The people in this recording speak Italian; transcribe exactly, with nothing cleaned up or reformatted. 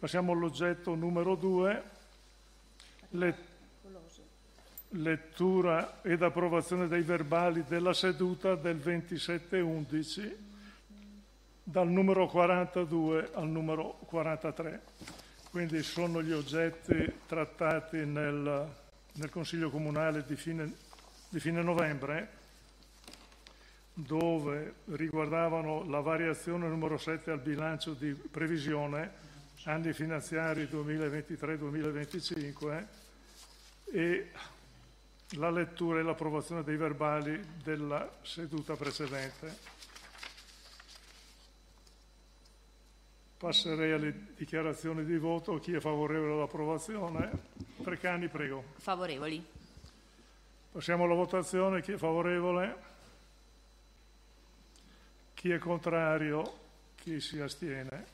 Passiamo all'oggetto numero due, le, lettura ed approvazione dei verbali della seduta del ventisette undici, dal numero quarantadue al numero quarantatré. Quindi sono gli oggetti trattati nel, nel Consiglio Comunale di fine, di fine novembre, dove riguardavano la variazione numero sette al bilancio di previsione, anni finanziari duemilaventitré duemilaventicinque, e la lettura e l'approvazione dei verbali della seduta precedente. Passerei alle dichiarazioni di voto. Chi è favorevole all'approvazione? Trecani, prego. Favorevoli. Passiamo alla votazione. Chi è favorevole? Chi è contrario? Chi si astiene?